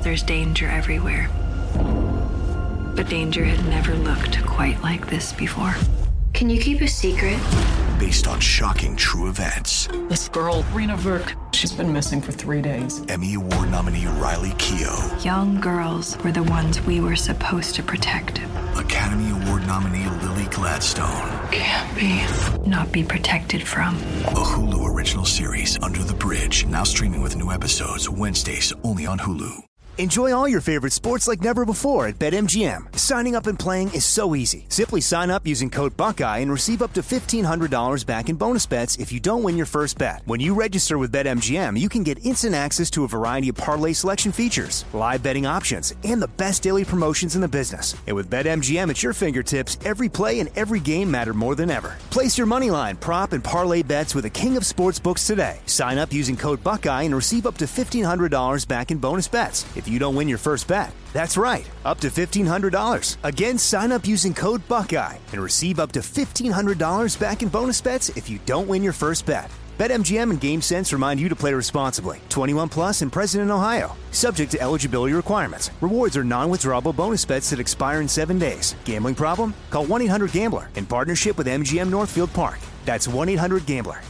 there's danger everywhere. But danger had never looked quite like this before. Can you keep a secret? Based on shocking true events. This girl, Rena Verk, she's been missing for 3 days. Emmy Award nominee Riley Keough. Young girls were the ones we were supposed to protect. Academy Award nominee Lily Gladstone. Can't be. Not be protected from. A Hulu original series, Under the Bridge, now streaming with new episodes Wednesdays only on Hulu. Enjoy all your favorite sports like never before at BetMGM. Signing up and playing is so easy. Simply sign up using code Buckeye and receive up to $1,500 back in bonus bets if you don't win your first bet. When you register with BetMGM, you can get instant access to a variety of parlay selection features, live betting options, and the best daily promotions in the business. And with BetMGM at your fingertips, every play and every game matter more than ever. Place your moneyline, prop, and parlay bets with the king of sportsbooks today. Sign up using code Buckeye and receive up to $1,500 back in bonus bets if you don't win your first bet. That's right, up to $1,500. Again, sign up using code Buckeye and receive up to $1,500 back in bonus bets if you don't win your first bet. BetMGM and GameSense remind you to play responsibly. 21 plus and present in Ohio. Subject to eligibility requirements. Rewards are non-withdrawable bonus bets that expire in 7 days. Gambling problem? Call 1-800-GAMBLER in partnership with MGM Northfield Park. That's 1-800-GAMBLER.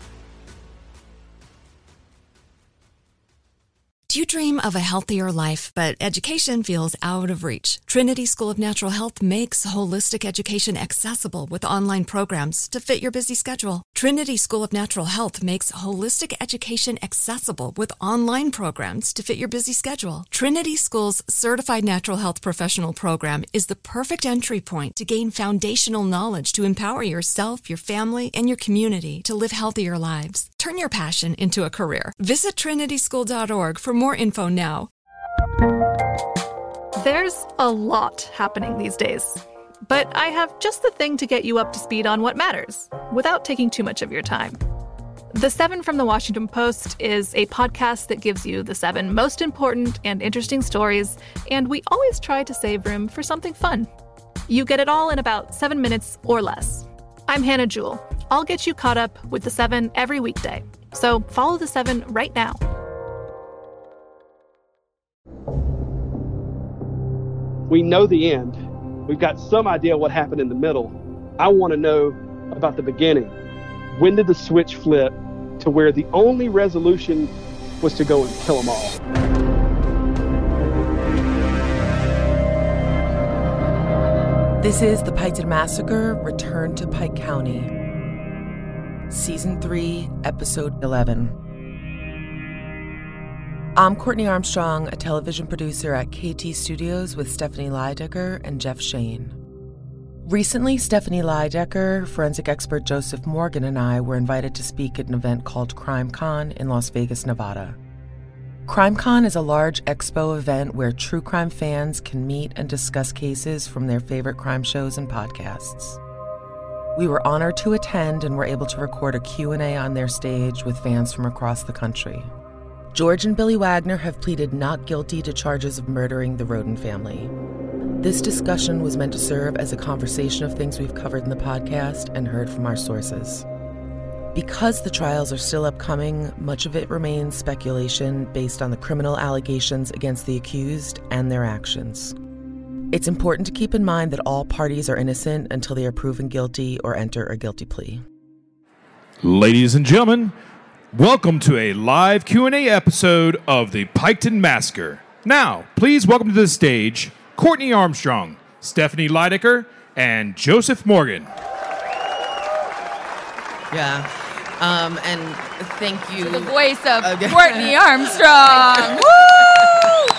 Do you dream of a healthier life, but education feels out of reach? Trinity School of Natural Health makes holistic education accessible with online programs to fit your busy schedule. Trinity School of Natural Health makes holistic education accessible with online programs to fit your busy schedule. Trinity School's Certified Natural Health Professional Program is the perfect entry point to gain foundational knowledge to empower yourself, your family, and your community to live healthier lives. Turn your passion into a career. Visit trinityschool.org for more info now. There's a lot happening these days, but I have just the thing to get you up to speed on what matters without taking too much of your time. The 7 from the Washington Post is a podcast that gives you the 7 most important and interesting stories, and we always try to save room for something fun. You get it all in about 7 minutes or less. I'm Hannah Jewell. I'll get you caught up with the 7 every weekday. So follow the 7 right now. We know the end. We've got some idea what happened in the middle. I want to know about the beginning. When did the switch flip to where the only resolution was to go and kill them all? This is The Piketon Massacre: Return to Pike County. Season 3, Episode 11. I'm Courtney Armstrong, a television producer at KT Studios with Stephanie Lydecker and Jeff Shane. Recently, Stephanie Lydecker, forensic expert Joseph Morgan, and I were invited to speak at an event called CrimeCon in Las Vegas, Nevada. CrimeCon is a large expo event where true crime fans can meet and discuss cases from their favorite crime shows and podcasts. We were honored to attend and were able to record a Q&A on their stage with fans from across the country. George and Billy Wagner have pleaded not guilty to charges of murdering the Roden family. This discussion was meant to serve as a conversation of things we've covered in the podcast and heard from our sources. Because the trials are still upcoming, much of it remains speculation based on the criminal allegations against the accused and their actions. It's important to keep in mind that all parties are innocent until they are proven guilty or enter a guilty plea. Ladies and gentlemen, welcome to a live Q&A episode of the Piketon Massacre. Now, please welcome to the stage Courtney Armstrong, Stephanie Lydecker, and Joseph Morgan. Yeah. And thank you. To the voice of Courtney Armstrong. Woo!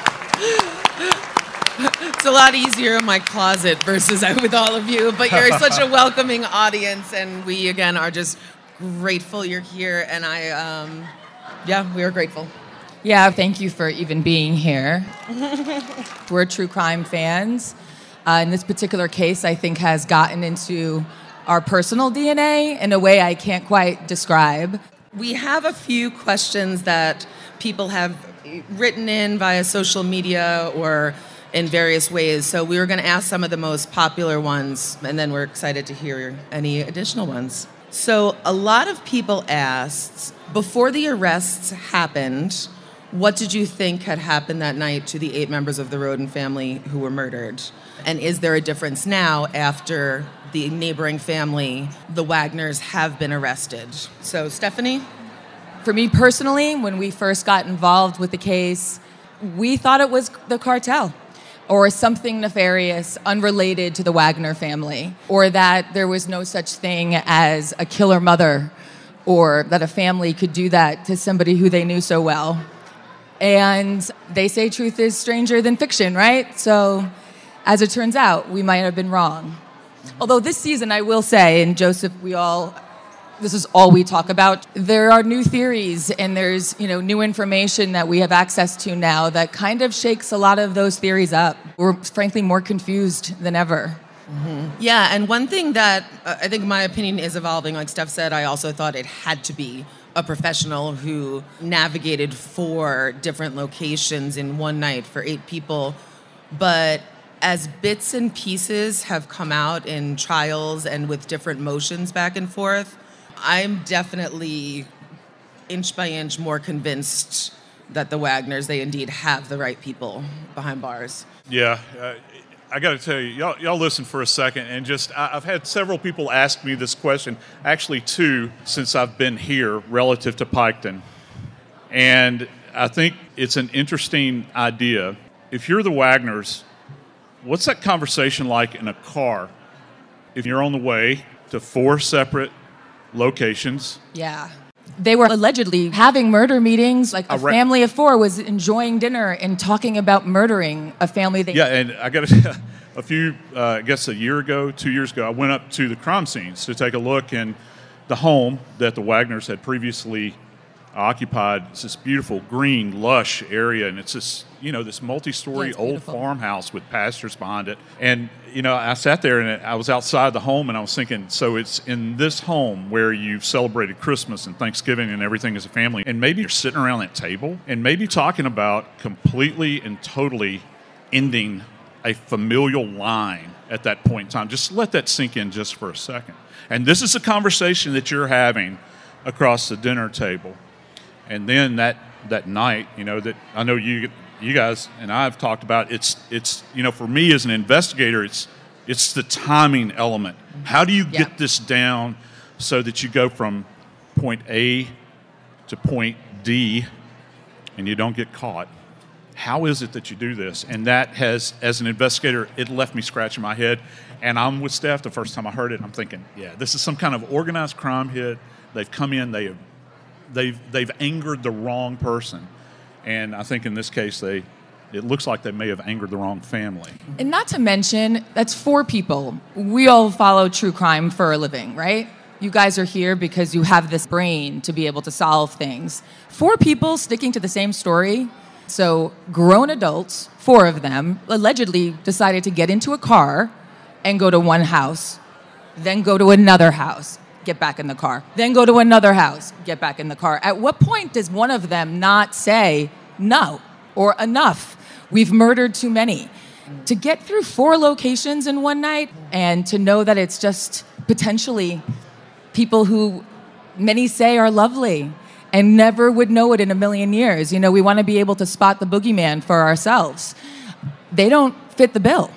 It's a lot easier in my closet versus with all of you, but you're such a welcoming audience, and we, again, are just grateful you're here, and we are grateful. Yeah, thank you for even being here. We're true crime fans. In this particular case, I think has gotten into our personal DNA in a way I can't quite describe. We have a few questions that people have written in via social media or in various ways. So we were going to ask some of the most popular ones, and then we're excited to hear any additional ones. So a lot of people asked, before the arrests happened, What did you think had happened that night to the 8 members of the Roden family who were murdered? And is there a difference now after the neighboring family, the Wagners, have been arrested? So, Stephanie? For me personally, when we first got involved with the case, we thought it was the cartel or something nefarious unrelated to the Wagner family, or that there was no such thing as a killer mother, or that a family could do that to somebody who they knew so well. And they say truth is stranger than fiction, right? So as it turns out, we might have been wrong. Although this season, I will say, and Joseph, this is all we talk about. There are new theories and there's, new information that we have access to now that kind of shakes a lot of those theories up. We're frankly more confused than ever. Mm-hmm. Yeah, and one thing that I think my opinion is evolving, like Steph said, I also thought it had to be a professional who navigated 4 different locations in one night for 8 people. But as bits and pieces have come out in trials and with different motions back and forth, I'm definitely inch by inch more convinced that the Wagners, they indeed have the right people behind bars. Yeah, I got to tell you, y'all listen for a second, and I've had several people ask me this question, actually 2 since I've been here relative to Piketon. And I think it's an interesting idea. If you're the Wagners, what's that conversation like in a car if you're on the way to 4 separate locations? Yeah. They were allegedly having murder meetings, like a family of 4 was enjoying dinner and talking about murdering a family. Yeah, and I got to I guess a year ago, 2 years ago, I went up to the crime scenes to take a look, and the home that the Wagners had previously occupied. It's this beautiful, green, lush area, and it's this, this multi-story old farmhouse with pastures behind it. And, I sat there and I was outside the home and I was thinking, so it's in this home where you've celebrated Christmas and Thanksgiving and everything as a family, and maybe you're sitting around that table and maybe talking about completely and totally ending a familial line at that point in time. Just let that sink in just for a second. And this is a conversation that you're having across the dinner table. And then that night, that I know you guys and I have talked about, it's for me as an investigator, it's the timing element. How do you get this down so that you go from point A to point D and you don't get caught? How is it that you do this? And that has, as an investigator, it left me scratching my head. And I'm with Steph. The first time I heard it, I'm thinking, this is some kind of organized crime hit. They've come in, they've angered the wrong person. And I think in this case, it looks like they may have angered the wrong family. And not to mention, that's 4 people. We all follow true crime for a living, right? You guys are here because you have this brain to be able to solve things. 4 people sticking to the same story. So grown adults, 4 of them, allegedly decided to get into a car and go to one house, then go to another house, get back in the car, then go to another house, get back in the car. At what point does one of them not say no or enough? We've murdered too many. To get through 4 locations in one night and to know that it's just potentially people who many say are lovely and never would know it in a million years. We want to be able to spot the boogeyman for ourselves. They don't fit the bill.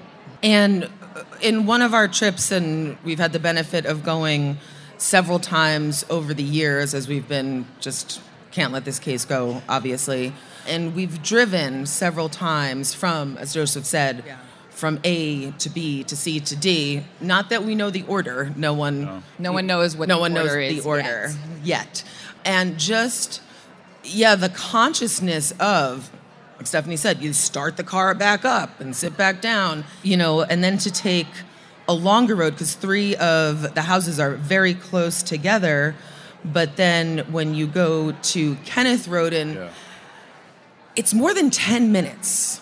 And in one of our trips, and we've had the benefit of going several times over the years as we've been can't let this case go, obviously. And we've driven several times from, as Joseph said, from A to B to C to D. Not that we know the order. No one knows what the order is. The order yet. And the consciousness of, like Stephanie said, you start the car back up and sit back down, and then to take a longer road, because 3 of the houses are very close together. But then when you go to Kenneth Roden, it's more than 10 minutes.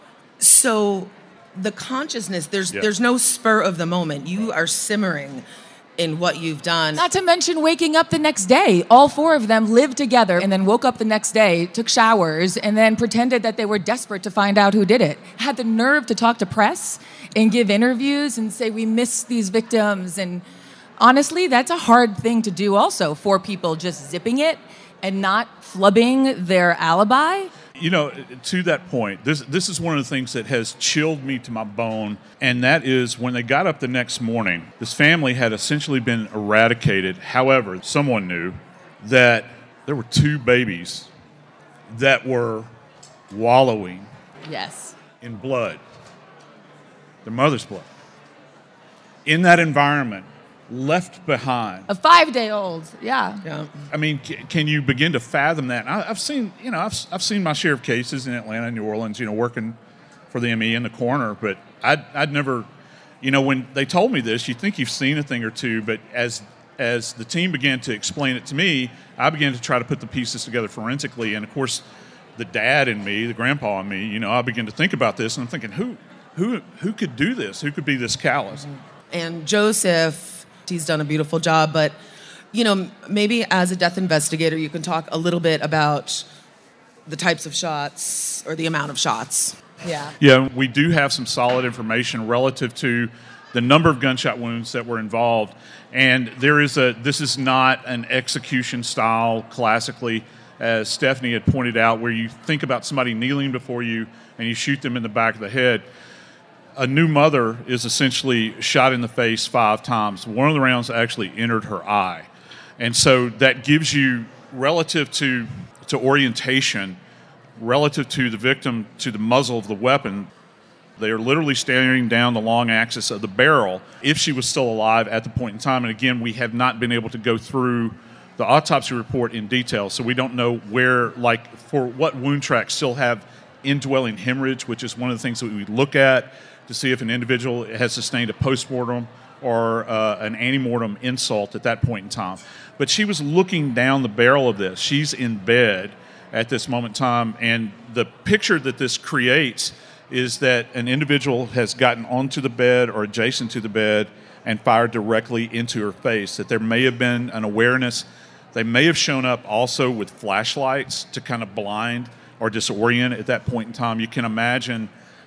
So the consciousness, there's no spur of the moment. You are simmering in what you've done. Not to mention waking up the next day. All 4 of them lived together and then woke up the next day, took showers, and then pretended that they were desperate to find out who did it. Had the nerve to talk to press and give interviews and say, we miss these victims. And honestly, that's a hard thing to do also. 4 people just zipping it and not flubbing their alibi. You know, to that point, this is one of the things that has chilled me to my bone, and that is when they got up the next morning, this family had essentially been eradicated. However, someone knew that there were 2 babies that were wallowing Yes. in blood, their mother's blood, in that environment, left behind. A 5-day-old, yeah. I mean, can you begin to fathom that? I've seen, I've seen my share of cases in Atlanta and New Orleans, working for the ME in the coroner, but I'd never, when they told me this, you think you've seen a thing or two, but as the team began to explain it to me, I began to try to put the pieces together forensically, and of course, the dad in me, the grandpa in me, I began to think about this, and I'm thinking, who could do this? Who could be this callous? And Joseph, he's done a beautiful job, but, maybe as a death investigator, you can talk a little bit about the types of shots or the amount of shots. Yeah. Yeah, we do have some solid information relative to the number of gunshot wounds that were involved. And this is not an execution style classically, as Stephanie had pointed out, where you think about somebody kneeling before you and you shoot them in the back of the head. A new mother is essentially shot in the face 5 times. One of the rounds actually entered her eye. And so that gives you, relative to orientation, relative to the victim, to the muzzle of the weapon, they are literally staring down the long axis of the barrel if she was still alive at the point in time. And again, we have not been able to go through the autopsy report in detail, so we don't know where, for what wound tracks still have indwelling hemorrhage, which is one of the things that we look at to see if an individual has sustained a postmortem or an antemortem insult at that point in time. But she was looking down the barrel of this. She's in bed at this moment in time, and the picture that this creates is that an individual has gotten onto the bed or adjacent to the bed and fired directly into her face, that there may have been an awareness. They may have shown up also with flashlights to kind of blind or disorient at that point in time. You can imagine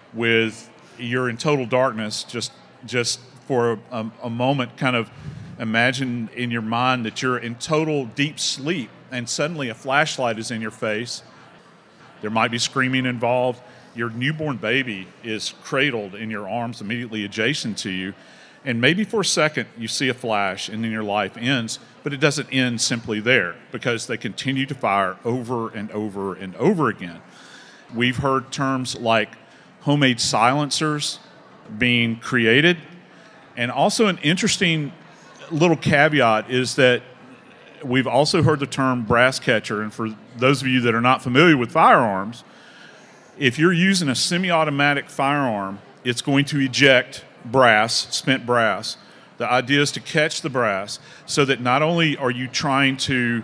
you're in total darkness, just for a moment, kind of imagine in your mind that you're in total deep sleep and suddenly a flashlight is in your face. There might be screaming involved. Your newborn baby is cradled in your arms immediately adjacent to you. And maybe for a second you see a flash and then your life ends, but it doesn't end simply there because they continue to fire over and over and over again. We've heard terms like homemade silencers being created. And also an interesting little caveat is that we've also heard the term brass catcher. And for those of you that are not familiar with firearms, if you're using a semi-automatic firearm, it's going to eject brass, spent brass. The idea is to catch the brass so that not only are you trying to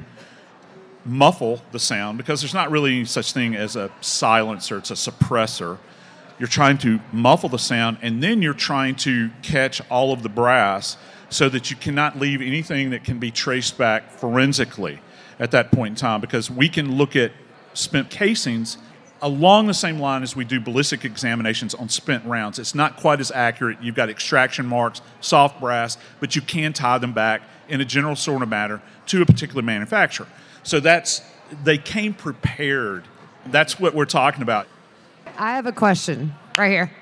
muffle the sound, because there's not really any such thing as a silencer, it's a suppressor. You're trying to muffle the sound, and then you're trying to catch all of the brass so that you cannot leave anything that can be traced back forensically at that point in time, because we can look at spent casings along the same line as we do ballistic examinations on spent rounds. It's not quite as accurate. You've got extraction marks, soft brass, but you can tie them back in a general sort of manner to a particular manufacturer. So they came prepared. That's what we're talking about. I have a question right here.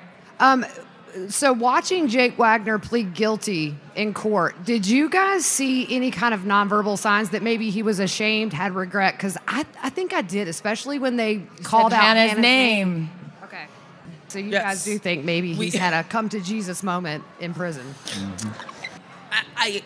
So watching Jake Wagner plead guilty in court, did you guys see any kind of nonverbal signs that maybe he was ashamed, had regret? Because I think I did, especially when they called out Hannah's name. Okay. So you guys do think maybe he's had a come to Jesus moment in prison? Mm-hmm.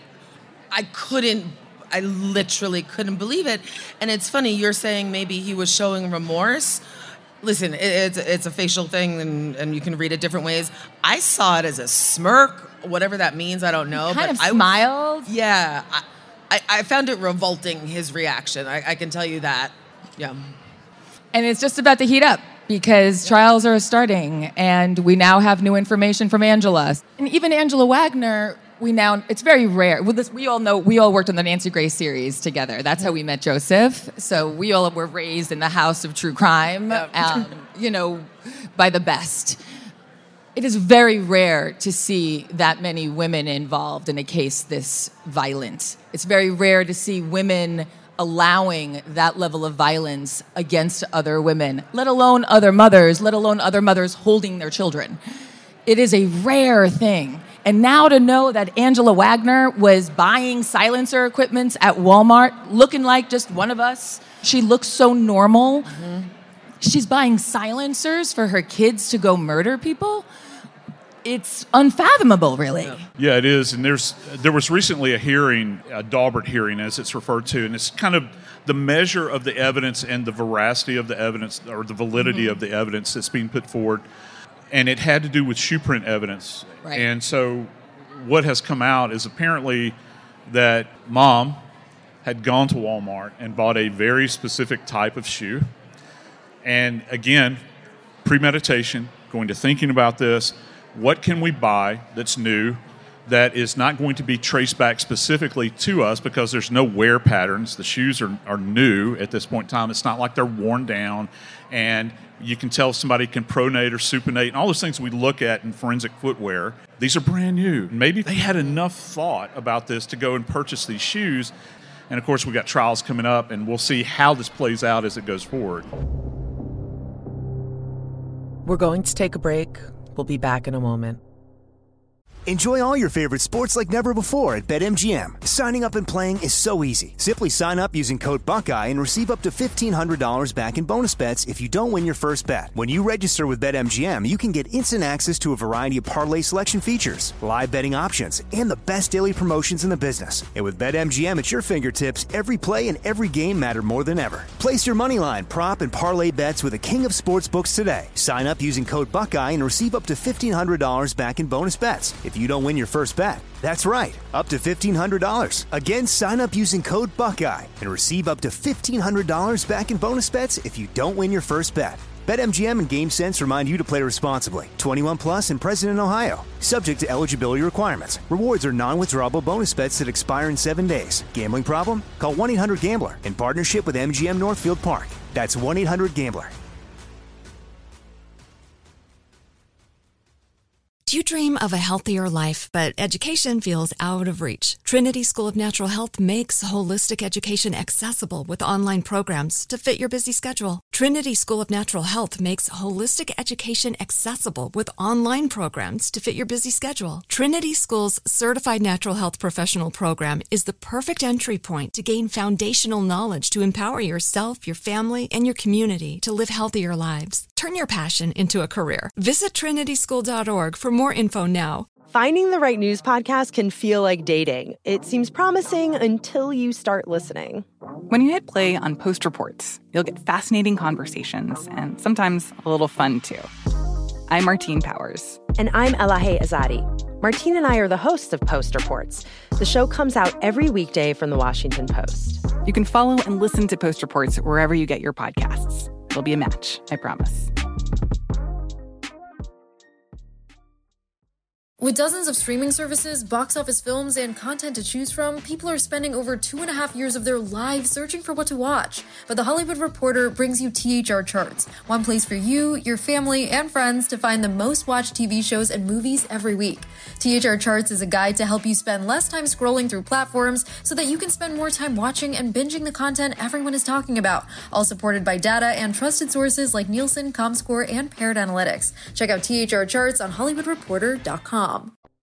I literally couldn't believe it. And it's funny, you're saying maybe he was showing remorse. Listen, it's a facial thing, and you can read it different ways. I saw it as a smirk, whatever that means, I don't know. He kind of smiled? Yeah. I found it revolting, his reaction. I can tell you that. Yeah. And it's just about to heat up because trials are starting, and we now have new information from Angela. And even Angela Wagner, it's very rare. We all worked on the Nancy Grace series together. That's how we met Joseph. So we all were raised in the house of true crime, by the best. It is very rare to see that many women involved in a case this violent. It's very rare to see women allowing that level of violence against other women, let alone other mothers holding their children. It is a rare thing. And now to know that Angela Wagner was buying silencer equipment at Walmart, looking like just one of us. She looks so normal. Mm-hmm. She's buying silencers for her kids to go murder people. It's unfathomable, really. Yeah, it is. And there was recently a hearing, a Daubert hearing, as it's referred to, and it's kind of the measure of the evidence and the veracity of the evidence, or the validity of the evidence that's being put forward. And it had to do with shoe print evidence. Right. And so what has come out is apparently that mom had gone to Walmart and bought a very specific type of shoe. And again, premeditation, going to thinking about this. What can we buy that's new that is not going to be traced back specifically to us because there's no wear patterns? The shoes are new at this point in time. It's not like they're worn down. And you can tell if somebody can pronate or supinate and all those things we look at in forensic footwear. These are brand new. Maybe they had enough thought about this to go and purchase these shoes. And of course, we got trials coming up, and we'll see how this plays out as it goes forward. We're going to take a break. We'll be back in a moment. Enjoy all your favorite sports like never before at BetMGM. Signing up and playing is so easy. Simply sign up using code Buckeye and receive up to $1,500 back in bonus bets if you don't win your first bet. When you register with BetMGM, you can get instant access to a variety of parlay selection features, live betting options, and the best daily promotions in the business. And with BetMGM at your fingertips, every play and every game matter more than ever. Place your moneyline, prop, and parlay bets with the king of sportsbooks today. Sign up using code Buckeye and receive up to $1,500 back in bonus bets if you don't win your first bet. That's right, up to $1,500. Again, sign up using code Buckeye and receive up to $1,500 back in bonus bets if you don't win your first bet. BetMGM and GameSense remind you to play responsibly. 21 plus and present in Ohio. Subject to eligibility requirements. Rewards are non-withdrawable bonus bets that expire in 7 days. Gambling problem? Call 1-800-GAMBLER in partnership with MGM Northfield Park. That's 1-800-GAMBLER. Do you dream of a healthier life, but education feels out of reach? Trinity School of Natural Health makes holistic education accessible with online programs to fit your busy schedule. Trinity School of Natural Health makes holistic education accessible with online programs to fit your busy schedule. Trinity School's Certified Natural Health Professional Program is the perfect entry point to gain foundational knowledge to empower yourself, your family, and your community to live healthier lives. Turn your passion into a career. Visit trinityschool.org for more info now. Finding the right news podcast can feel like dating. It seems promising until you start listening. When you hit play on Post Reports, you'll get fascinating conversations and sometimes a little fun, too. I'm Martine Powers. And I'm Elahe Azadi. Martine and I are the hosts of Post Reports. The show comes out every weekday from the Washington Post. You can follow and listen to Post Reports wherever you get your podcasts. It'll be a match, I promise. With dozens of streaming services, box office films, and content to choose from, people are spending over 2.5 years of their lives searching for what to watch. But The Hollywood Reporter brings you THR Charts, one place for you, your family, and friends to find the most watched TV shows and movies every week. THR Charts is a guide to help you spend less time scrolling through platforms so that you can spend more time watching and binging the content everyone is talking about, all supported by data and trusted sources like Nielsen, Comscore, and Paired Analytics. Check out THR Charts on HollywoodReporter.com.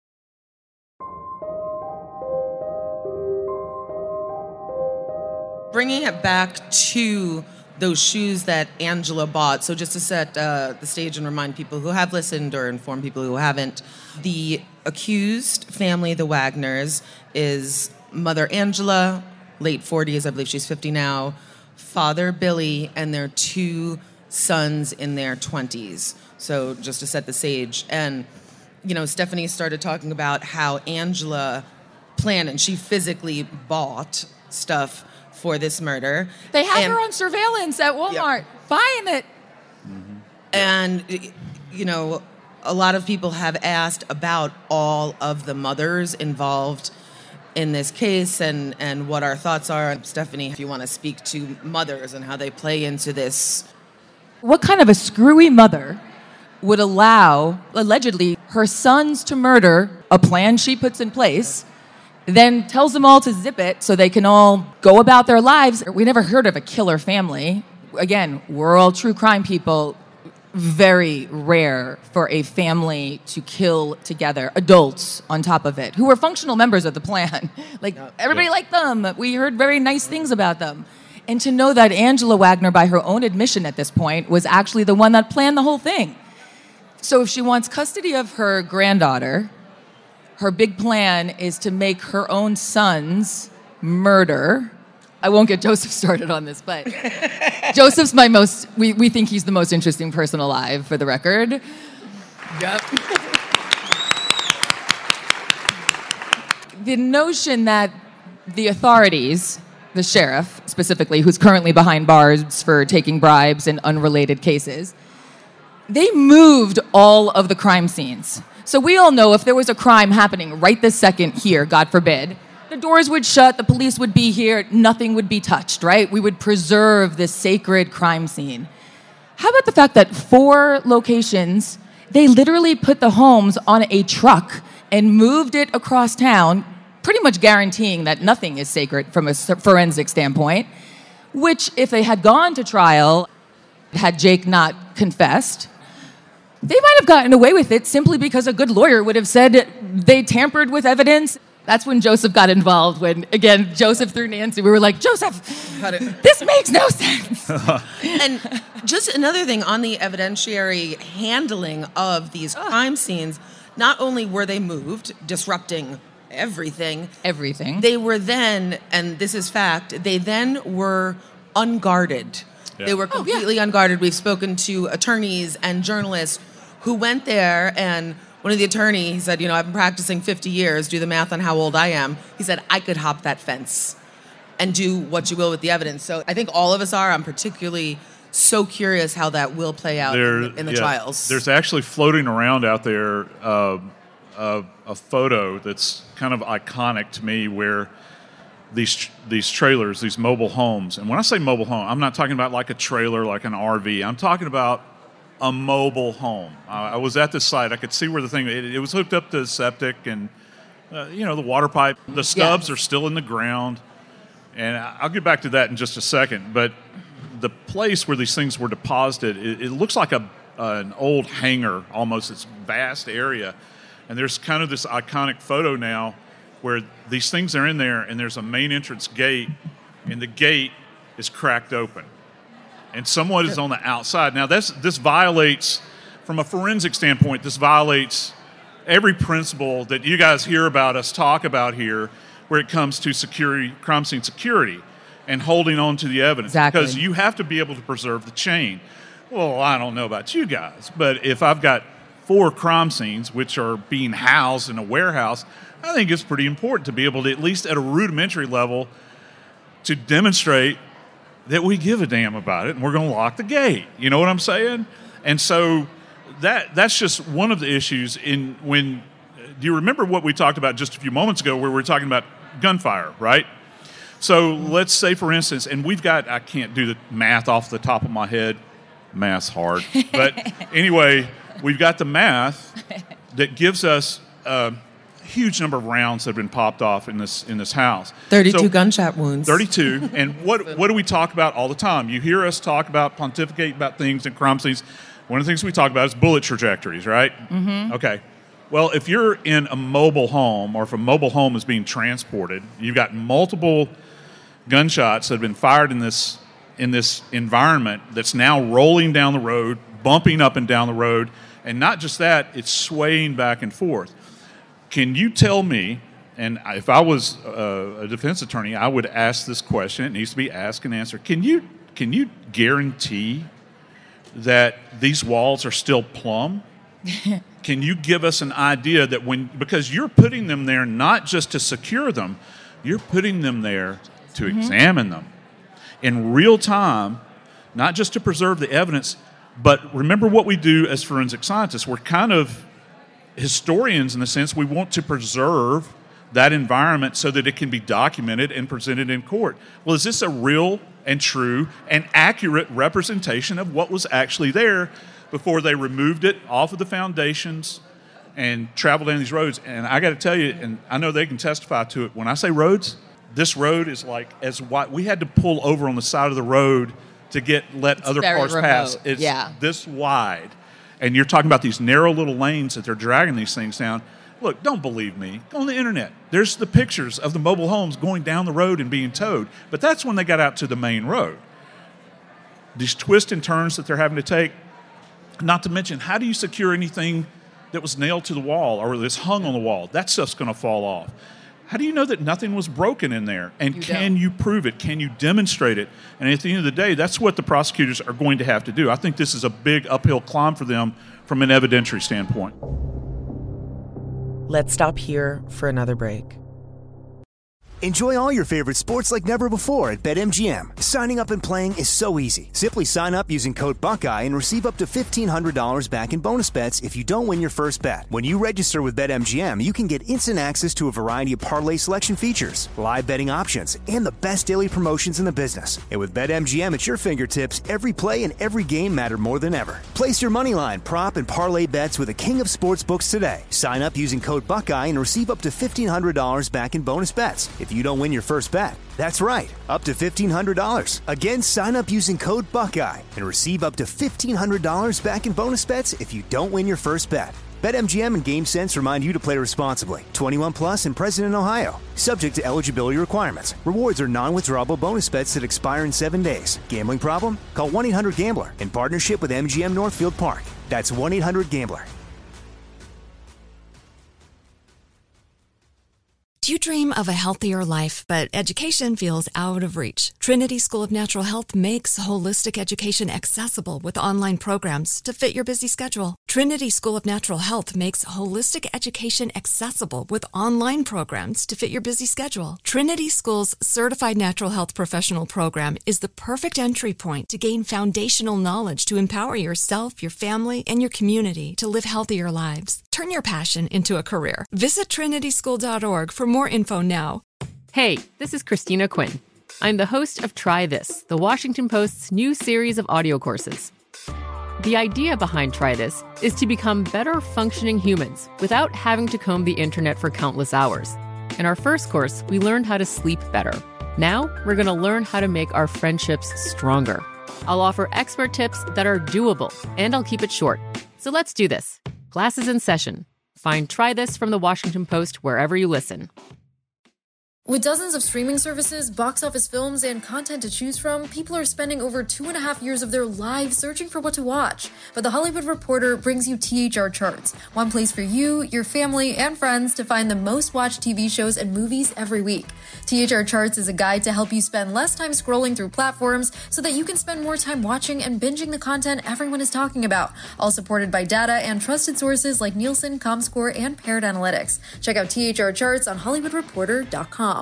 Bringing it back to those shoes that Angela bought. So just to set the stage and remind people who have listened or inform people who haven't, the accused family, the Wagners, is Mother Angela, late 40s, I believe she's 50 now, Father Billy, and their 2 sons in their 20s. So just to set the stage. And, you know, Stephanie started talking about how Angela planned and she physically bought stuff for this murder. They have her on surveillance at Walmart, buying it. Mm-hmm. And, you know, a lot of people have asked about all of the mothers involved in this case and what our thoughts are. Stephanie, if you want to speak to mothers and how they play into this. What kind of a screwy mother would allow, allegedly, her sons to murder a plan she puts in place, then tells them all to zip it so they can all go about their lives. We never heard of a killer family. Again, we're all true crime people. Very rare for a family to kill together, adults on top of it, who were functional members of the plan. Like, everybody liked them. We heard very nice things about them. And to know that Angela Wagner, by her own admission at this point, was actually the one that planned the whole thing. So if she wants custody of her granddaughter, her big plan is to make her own son's murder. I won't get Joseph started on this, but Joseph's we think he's the most interesting person alive, for the record. Yep. The notion that the authorities, the sheriff specifically, who's currently behind bars for taking bribes in unrelated cases, they moved all of the crime scenes. So we all know if there was a crime happening right this second here, God forbid, the doors would shut, the police would be here, nothing would be touched, right? We would preserve this sacred crime scene. How about the fact that 4 locations, they literally put the homes on a truck and moved it across town, pretty much guaranteeing that nothing is sacred from a forensic standpoint, which if they had gone to trial, had Jake not confessed, they might have gotten away with it simply because a good lawyer would have said they tampered with evidence. That's when Joseph got involved, when, again, Joseph through Nancy, we were like, Joseph, this makes no sense. And just another thing on the evidentiary handling of these crime scenes, not only were they moved, disrupting everything, they were then, and this is fact, they then were unguarded. Yeah. They were completely unguarded. We've spoken to attorneys and journalists who went there, and one of the attorneys, he said, I've been practicing 50 years, do the math on how old I am. He said, I could hop that fence and do what you will with the evidence. So I think all of us are. I'm particularly so curious how that will play out in the trials. There's actually floating around out there a photo that's kind of iconic to me where these trailers, these mobile homes, and when I say mobile home, I'm not talking about like a trailer, like an RV. I'm talking about a mobile home. I was at this site. I could see where the thing, it was hooked up to septic and, the water pipe. The stubs are still in the ground. And I'll get back to that in just a second. But the place where these things were deposited, it looks like an old hangar, almost, this vast area. And there's kind of this iconic photo now where these things are in there and there's a main entrance gate and the gate is cracked open. And someone is on the outside. Now, this violates, from a forensic standpoint, this violates every principle that you guys hear about us talk about here where it comes to security, crime scene security and holding on to the evidence. Exactly. Because you have to be able to preserve the chain. Well, I don't know about you guys, but if I've got 4 crime scenes which are being housed in a warehouse, I think it's pretty important to be able to, at least at a rudimentary level, to demonstrate that we give a damn about it and we're going to lock the gate. You know what I'm saying? And so that's just one of the issues do you remember what we talked about just a few moments ago where we were talking about gunfire, right? So let's say, for instance, and I can't do the math off the top of my head. Math's hard. But anyway, we've got the math that gives us huge number of rounds that have been popped off in this house. 32 gunshot wounds. 32. And what do we talk about all the time? You hear us talk about, pontificate about things in crime scenes. One of the things we talk about is bullet trajectories, right? Mm-hmm. Okay. Well, if you're in a mobile home, or if a mobile home is being transported, you've got multiple gunshots that have been fired in this environment that's now rolling down the road, bumping up and down the road, and not just that, it's swaying back and forth. Can you tell me, and if I was a defense attorney, I would ask this question. It needs to be asked and answered. Can you guarantee that these walls are still plumb? Can you give us an idea that because you're putting them there not just to secure them, you're putting them there to examine them in real time, not just to preserve the evidence, but remember what we do as forensic scientists. We're kind of historians in the sense we want to preserve that environment so that it can be documented and presented in court. Well, is this a real and true and accurate representation of what was actually there before they removed it off of the foundations and travel down these roads. And I got to tell you, and I know they can testify to it, when I say roads, this road is like as wide. We had to pull over on the side of the road to let other cars pass. It's this wide. And you're talking about these narrow little lanes that they're dragging these things down. Look, don't believe me. Go on the internet. There's the pictures of the mobile homes going down the road and being towed. But that's when they got out to the main road. These twists and turns that they're having to take, not to mention, how do you secure anything that was nailed to the wall or that's hung on the wall? That stuff's going to fall off. How do you know that nothing was broken in there? And can you prove it? Can you demonstrate it? And at the end of the day, that's what the prosecutors are going to have to do. I think this is a big uphill climb for them from an evidentiary standpoint. Let's stop here for another break. Enjoy all your favorite sports like never before at BetMGM. Signing up and playing is so easy. Simply sign up using code Buckeye and receive up to $1,500 back in bonus bets if you don't win your first bet. When you register with BetMGM, you can get instant access to a variety of parlay selection features, live betting options, and the best daily promotions in the business. And with BetMGM at your fingertips, every play and every game matter more than ever. Place your moneyline, prop, and parlay bets with the king of sportsbooks today. Sign up using code Buckeye and receive up to $1,500 back in bonus bets if you don't win your first bet. That's right, up to $1,500. Again, sign up using code Buckeye and receive up to $1,500 back in bonus bets if you don't win your first bet. BetMGM and GameSense remind you to play responsibly. 21 plus and present in Ohio. Subject to eligibility requirements. Rewards are non-withdrawable bonus bets that expire in 7 days. Gambling problem? Call 1-800-GAMBLER in partnership with MGM Northfield Park. That's 1-800-GAMBLER. Do you dream of a healthier life, but education feels out of reach? Trinity School of Natural Health makes holistic education accessible with online programs to fit your busy schedule. Trinity School of Natural Health makes holistic education accessible with online programs to fit your busy schedule. Trinity School's Certified Natural Health Professional Program is the perfect entry point to gain foundational knowledge to empower yourself, your family, and your community to live healthier lives. Turn your passion into a career. Visit trinityschool.org for more info now. Hey, this is Christina Quinn. I'm the host of Try This, the Washington Post's new series of audio courses. The idea behind Try This is to become better functioning humans without having to comb the internet for countless hours. In our first course, we learned how to sleep better. Now, we're going to learn how to make our friendships stronger. I'll offer expert tips that are doable, and I'll keep it short. So let's do this. Class is in session. Find Try This from the Washington Post wherever you listen. With dozens of streaming services, box office films, and content to choose from, people are spending over 2.5 years of their lives searching for what to watch. But The Hollywood Reporter brings you THR Charts, one place for you, your family, and friends to find the most watched TV shows and movies every week. THR Charts is a guide to help you spend less time scrolling through platforms so that you can spend more time watching and binging the content everyone is talking about, all supported by data and trusted sources like Nielsen, Comscore, and Paired Analytics. Check out THR Charts on HollywoodReporter.com.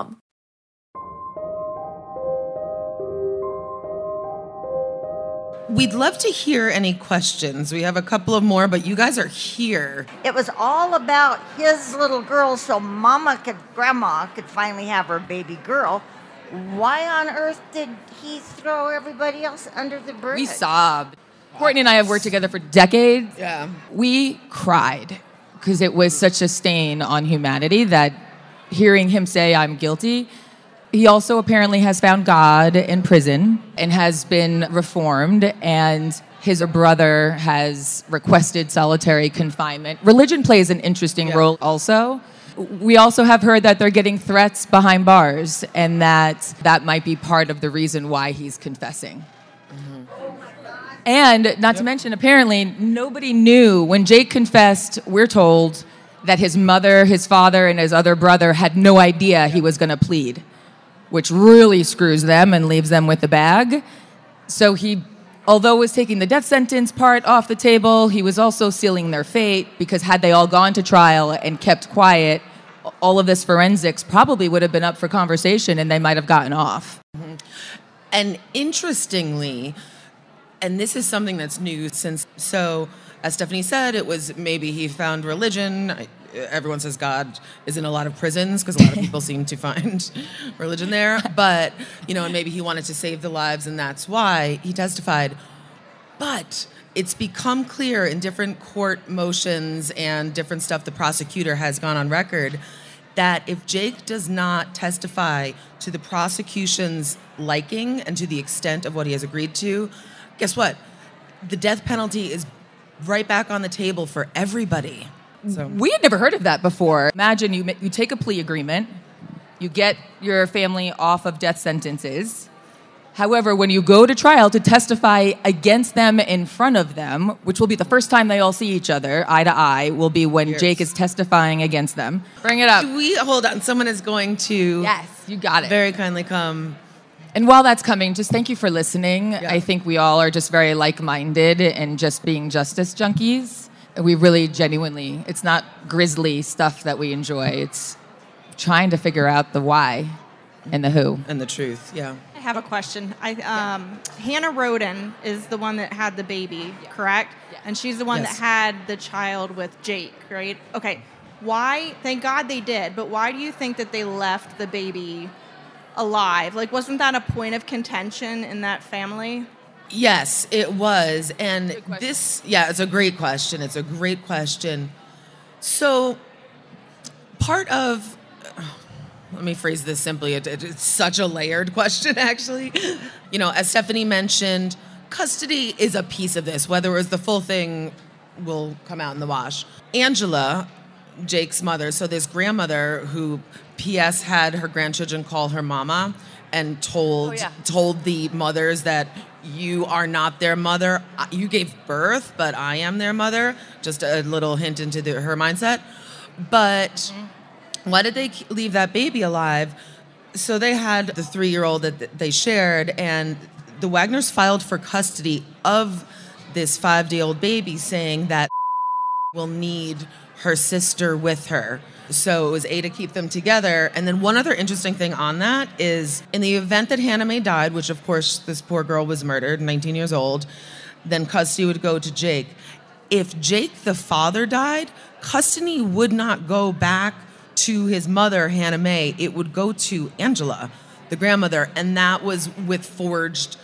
We'd love to hear any questions. We have a couple of more, but you guys are here. It was all about his little girl so grandma could finally have her baby girl. Why on earth did he throw everybody else under the bridge? We sobbed. Courtney and I have worked together for decades. Yeah. We cried because it was such a stain on humanity that hearing him say, "I'm guilty." He also apparently has found God in prison and has been reformed, and his brother has requested solitary confinement. Religion plays an interesting role also. We also have heard that they're getting threats behind bars, and that might be part of the reason why he's confessing. And not to mention, apparently, nobody knew when Jake confessed, we're told, that his mother, his father, and his other brother had no idea he was going to plead, which really screws them and leaves them with the bag. So he, although was taking the death sentence part off the table, he was also sealing their fate, because had they all gone to trial and kept quiet, all of this forensics probably would have been up for conversation and they might have gotten off. Mm-hmm. And interestingly, and this is something that's new since, so as Stephanie said, it was maybe he found religion. Everyone says God is in a lot of prisons because a lot of people seem to find religion there. But, and maybe he wanted to save the lives and that's why he testified. But it's become clear in different court motions and different stuff the prosecutor has gone on record that if Jake does not testify to the prosecution's liking and to the extent of what he has agreed to, guess what? The death penalty is right back on the table for everybody. So We had never heard of that before. Imagine you take a plea agreement, you get your family off of death sentences. However, when you go to trial to testify against them in front of them, which will be the first time they all see each other, eye to eye, will be when Jake is testifying against them. Bring it up. Hold on. Someone is going to... Yes, you got it. Very kindly come. And while that's coming, just thank you for listening. Yeah. I think we all are just very like-minded and just being justice junkies. We really genuinely, it's not grisly stuff that we enjoy. It's trying to figure out the why and the who. And the truth, yeah. I have a question. Hannah Roden is the one that had the baby, correct? Yeah. And she's the one that had the child with Jake, right? Okay. Why? Thank God they did, but why do you think that they left the baby alive? Like, wasn't that a point of contention in that family? Yes, it was. And it's a great question. It's a great question. So, part of... Let me phrase this simply. It's such a layered question, actually. You know, as Stephanie mentioned, custody is a piece of this. Whether it was the full thing will come out in the wash. Angela, Jake's mother, so this grandmother who P.S. had her grandchildren call her mama and told the mothers that you are not their mother. You gave birth, but I am their mother. Just a little hint into her mindset. But... Why did they leave that baby alive? So they had the 3-year-old that they shared, and the Wagners filed for custody of this 5-day-old baby, saying that will need her sister with her. So it was A, to keep them together. And then one other interesting thing on that is in the event that Hannah Mae died, which of course this poor girl was murdered, 19 years old, then custody would go to Jake. If Jake, the father, died, custody would not go back to his mother, Hannah Mae. It would go to Angela, the grandmother, and that was with forged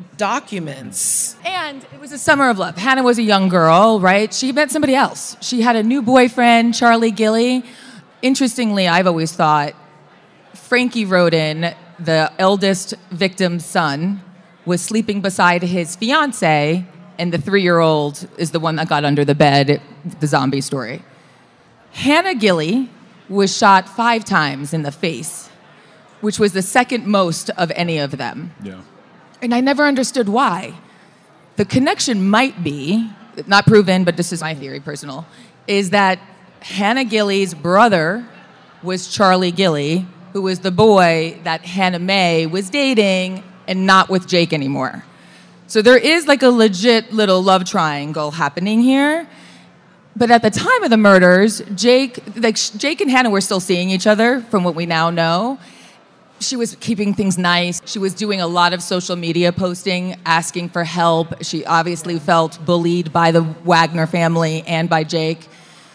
documents. And it was a summer of love. Hannah was a young girl, right? She met somebody else. She had a new boyfriend, Charlie Gilly. Interestingly, I've always thought Frankie Roden, the eldest victim's son, was sleeping beside his fiance, and the 3-year-old is the one that got under the bed, the zombie story. Hannah Gilly was shot 5 times in the face, which was the second most of any of them. Yeah. And I never understood why. The connection might be, not proven, but this is my theory, personal, is that Hannah Gilly's brother was Charlie Gilly, who was the boy that Hannah Mae was dating and not with Jake anymore. So there is like a legit little love triangle happening here. But at the time of the murders, Jake and Hannah were still seeing each other, from what we now know. She was keeping things nice. She was doing a lot of social media posting, asking for help. She obviously felt bullied by the Wagner family and by Jake.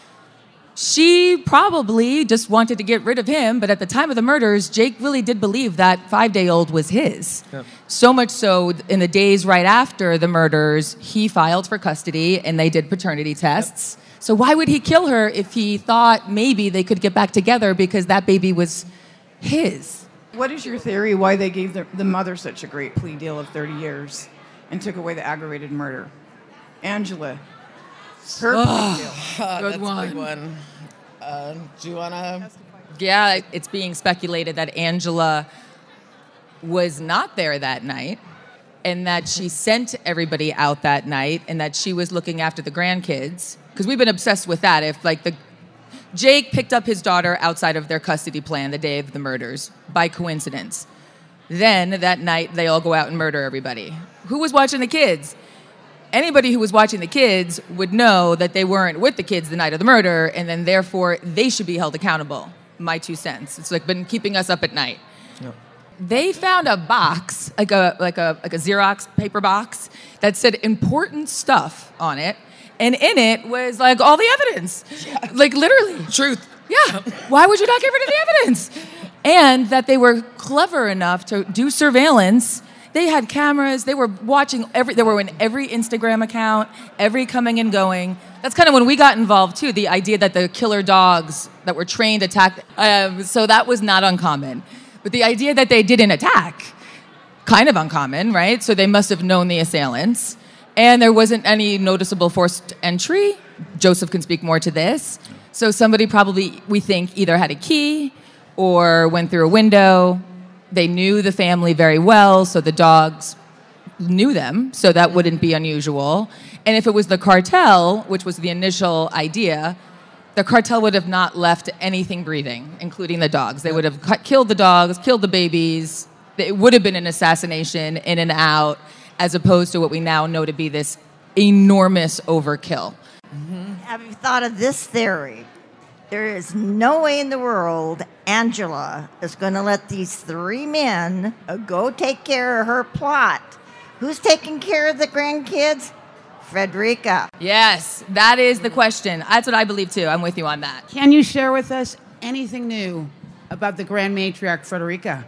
She probably just wanted to get rid of him, but at the time of the murders, Jake really did believe that 5-day-old was his. Yep. So much so, in the days right after the murders, he filed for custody and they did paternity tests. Yep. So why would he kill her if he thought maybe they could get back together because that baby was his? What is your theory why they gave the mother such a great plea deal of 30 years and took away the aggravated murder? Angela, her plea deal. That's a big one. Do you want to? Yeah, it's being speculated that Angela was not there that night and that she sent everybody out that night and that she was looking after the grandkids. Because we've been obsessed with that. If Jake picked up his daughter outside of their custody plan the day of the murders by coincidence. Then that night they all go out and murder everybody. Who was watching the kids? Anybody who was watching the kids would know that they weren't with the kids the night of the murder, and then therefore they should be held accountable. My 2 cents. It's been keeping us up at night. Yep. They found a box, like a Xerox paper box, that said important stuff on it. And in it was like all the evidence. Yeah. Like literally. Truth. Yeah. Why would you not get rid of the evidence? And that they were clever enough to do surveillance They had cameras. They were watching they were in every Instagram account, every coming and going. That's kind of when we got involved too. The idea that the killer dogs that were trained attacked. So that was not uncommon. But the idea that they didn't attack, kind of uncommon, right? So they must have known the assailants. And there wasn't any noticeable forced entry. Joseph can speak more to this. So somebody probably, we think, either had a key or went through a window. They knew the family very well, so the dogs knew them, so that wouldn't be unusual. And if it was the cartel, which was the initial idea, the cartel would have not left anything breathing, including the dogs. They would have killed the dogs, killed the babies. It would have been an assassination in and out, as opposed to what we now know to be this enormous overkill. Have you thought of this theory? There is no way in the world Angela is going to let these three men go take care of her plot. Who's taking care of the grandkids? Frederica. Yes, that is the question. That's what I believe, too. I'm with you on that. Can you share with us anything new about the grand matriarch, Frederica?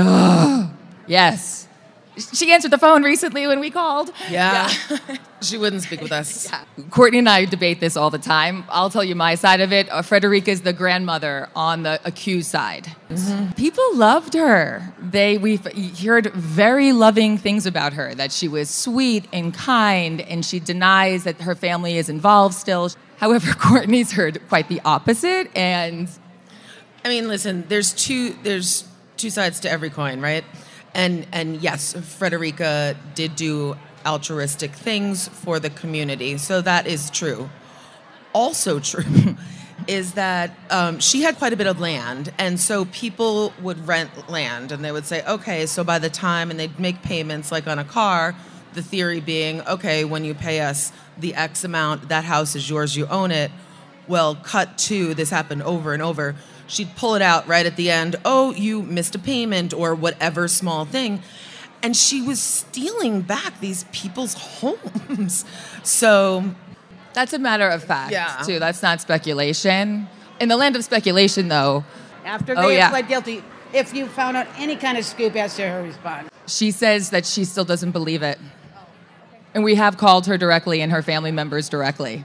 Yes. She answered the phone recently when we called. Yeah. She wouldn't speak with us. Yeah. Courtney and I debate this all the time. I'll tell you my side of it. Frederica is the grandmother on the accused side. Mm-hmm. People loved her. We've heard very loving things about her, that she was sweet and kind, and she denies that her family is involved still. However, Courtney's heard quite the opposite. And I mean, listen, there's two sides to every coin, right? And yes, Frederica did do altruistic things for the community, so that is true. Also true is that she had quite a bit of land, and so people would rent land, and they would say, okay, so by the time, and they'd make payments like on a car, the theory being, okay, when you pay us the X amount, that house is yours, you own it. Well, cut to, this happened over and over, she'd pull it out right at the end. Oh, you missed a payment or whatever small thing. And she was stealing back these people's homes. So that's a matter of fact, too. That's not speculation. In the land of speculation, though. After they pled guilty, if you found out any kind of scoop as to her response. She says that she still doesn't believe it. And we have called her directly and her family members directly.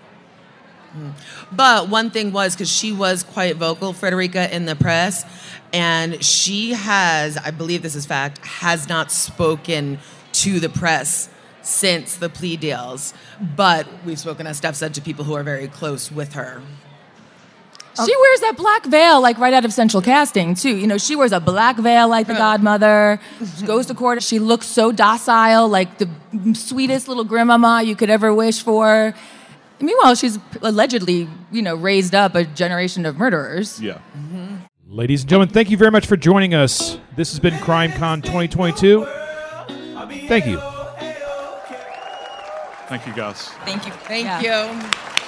But one thing was, because she was quite vocal, Frederica, in the press, and she has, I believe this is fact, has not spoken to the press since the plea deals. But we've spoken, as Steph said, to people who are very close with her. She wears that black veil like right out of Central Casting, too. You know, she wears a black veil like the godmother. She goes to court. She looks so docile, like the sweetest little grandmama you could ever wish for. Meanwhile, she's allegedly, raised up a generation of murderers. Yeah. Mm-hmm. Ladies and gentlemen, thank you very much for joining us. This has been CrimeCon 2022. Thank you. Thank you, guys. Thank you. Thank you.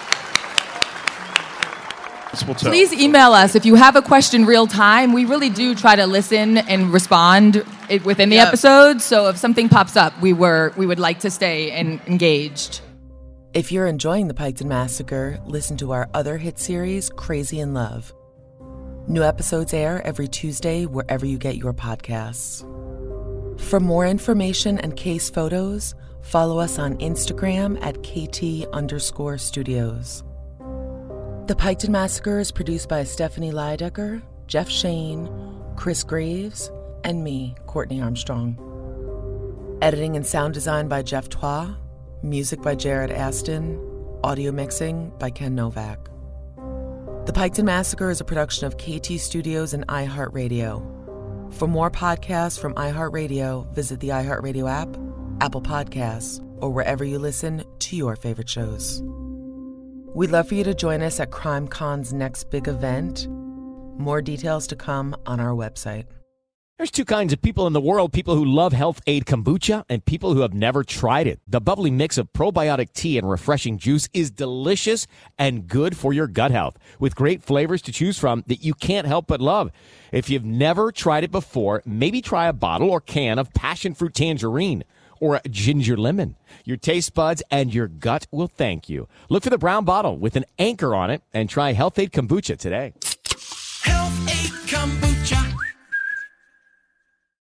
Please email us if you have a question real time. We really do try to listen and respond within the episode. So if something pops up, we would like to stay engaged. If you're enjoying the Piketon Massacre, listen to our other hit series, Crazy in Love. New episodes air every Tuesday wherever you get your podcasts. For more information and case photos, follow us on Instagram at KT_studios. The Piketon Massacre is produced by Stephanie Lydecker, Jeff Shane, Chris Graves, and me, Courtney Armstrong. Editing and sound design by Jeff Twa. Music by Jared Aston. Audio mixing by Ken Novak. The Piketon Massacre is a production of KT Studios and iHeartRadio. For more podcasts from iHeartRadio, visit the iHeartRadio app, Apple Podcasts, or wherever you listen to your favorite shows. We'd love for you to join us at CrimeCon's next big event. More details to come on our website. There's two kinds of people in the world, people who love Health Aid Kombucha and people who have never tried it. The bubbly mix of probiotic tea and refreshing juice is delicious and good for your gut health, with great flavors to choose from that you can't help but love. If you've never tried it before, maybe try a bottle or can of passion fruit tangerine or a ginger lemon. Your taste buds and your gut will thank you. Look for the brown bottle with an anchor on it and try Health Aid Kombucha today. Health Aid Kombucha.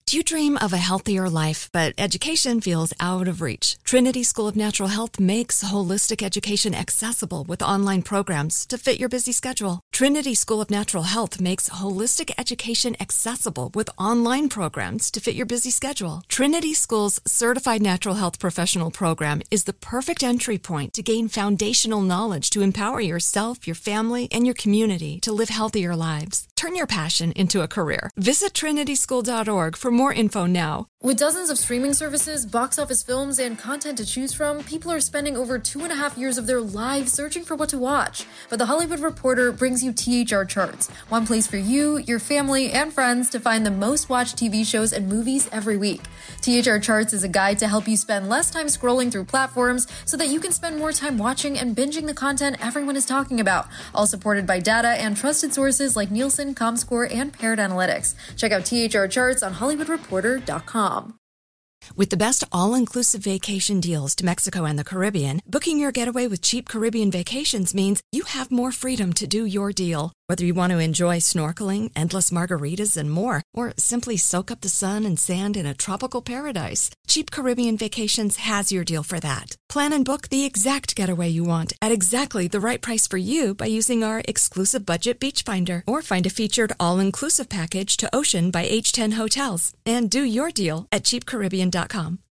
Do you dream of a healthier life, but education feels out of reach? Trinity School of Natural Health makes holistic education accessible with online programs to fit your busy schedule. Trinity School of Natural Health makes holistic education accessible with online programs to fit your busy schedule. Trinity School's Certified Natural Health Professional Program is the perfect entry point to gain foundational knowledge to empower yourself, your family, and your community to live healthier lives. Turn your passion into a career. Visit trinityschool.org for more info now. With dozens of streaming services, box office films, and content to choose from, people are spending over 2.5 years of their lives searching for what to watch. But The Hollywood Reporter brings you THR Charts, one place for you, your family, and friends to find the most watched TV shows and movies every week. THR Charts is a guide to help you spend less time scrolling through platforms so that you can spend more time watching and binging the content everyone is talking about, all supported by data and trusted sources like Nielsen, ComScore, and Paired Analytics. Check out THR Charts on HollywoodReporter.com. With the best all-inclusive vacation deals to Mexico and the Caribbean, booking your getaway with Cheap Caribbean Vacations means you have more freedom to do your deal. Whether you want to enjoy snorkeling, endless margaritas, and more, or simply soak up the sun and sand in a tropical paradise, Cheap Caribbean Vacations has your deal for that. Plan and book the exact getaway you want at exactly the right price for you by using our exclusive budget beach finder, or find a featured all-inclusive package to Ocean by H10 Hotels, and do your deal at cheapcaribbean.com.